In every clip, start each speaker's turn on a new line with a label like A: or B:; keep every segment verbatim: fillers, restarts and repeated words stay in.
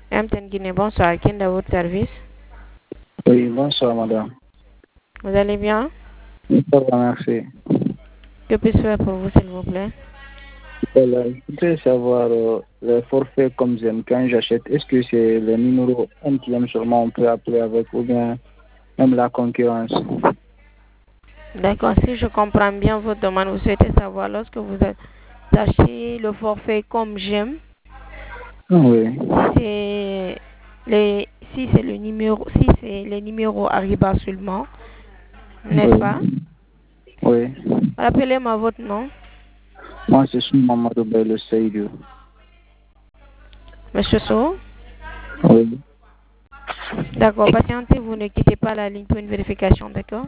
A: M T N Guinée, bonsoir. Qui est à votre service?
B: Oui, bonsoir madame.
A: Vous allez bien?
B: Ça va, merci.
A: Que puis-je faire pour vous, s'il vous plaît?
B: Voilà, je voudrais savoir euh, le forfait comme j'aime quand j'achète. Est-ce que c'est le numéro M T M seulement on peut appeler avec ou bien même la concurrence?
A: D'accord, si je comprends bien votre demande, vous souhaitez savoir lorsque vous achetez le forfait comme j'aime,
B: Oui.
A: c'est les si c'est le numéro si c'est les numéros Arriba seulement, n'est-ce
B: Oui.
A: pas?
B: Oui.
A: Rappelez-moi votre nom.
B: Moi, c'est Mamadou Bello Seydou.
A: Monsieur So.
B: Oui.
A: D'accord, patientez, vous ne quittez pas la ligne pour une vérification, d'accord?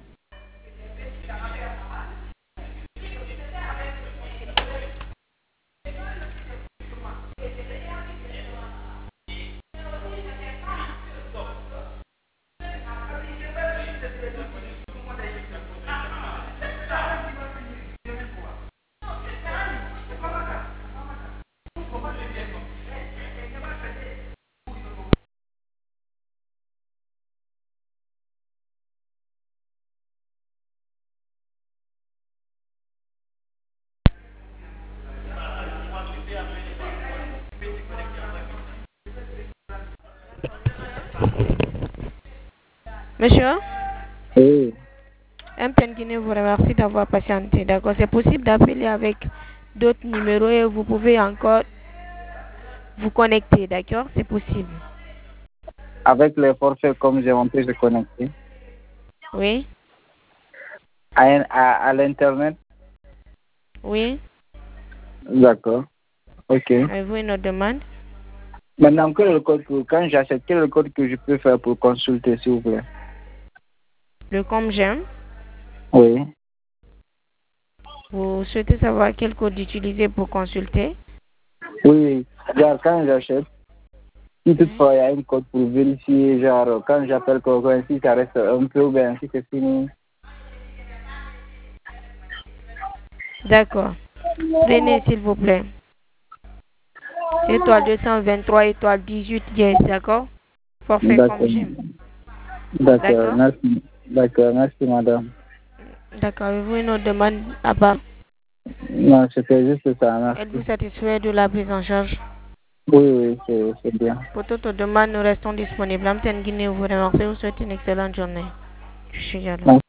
A: Monsieur?
B: Oui.
A: M T N Guinée vous remercie d'avoir patienté. D'accord, c'est possible d'appeler avec d'autres numéros et vous pouvez encore vous connecter, d'accord? C'est possible.
B: Avec les forfaits comme j'aime, on peut se connecter.
A: Oui?
B: À, à, à l'internet?
A: Oui?
B: D'accord. Ok.
A: Avez-vous une autre demande?
B: Maintenant, quel est le code pour, quand j'achète, quel est le code que je peux faire pour consulter, s'il vous plaît?
A: Le comme j'aime.
B: Oui.
A: Vous souhaitez savoir quel code utiliser pour consulter?
B: Oui. Genre, quand j'achète, si toutefois il y a un code pour vérifier, genre, quand j'appelle quelqu'un, si ça reste un peu ou bien si c'est fini.
A: D'accord. Prenez, s'il vous plaît. Étoile deux cent vingt-trois, étoile dix-huit, dièse, d'accord? Forfait
B: D'accord.
A: comme j'aime.
B: D'accord,
A: D'accord?
B: merci. D'accord, merci madame.
A: D'accord. Avez-vous une autre demande à part?
B: Non, c'était juste ça, merci.
A: Êtes-vous satisfait de la prise en charge?
B: Oui, oui, c'est, c'est bien.
A: Pour toute demande, nous restons disponibles. M T N Guinée vous remercie. Vous souhaite une excellente journée. Je suis là.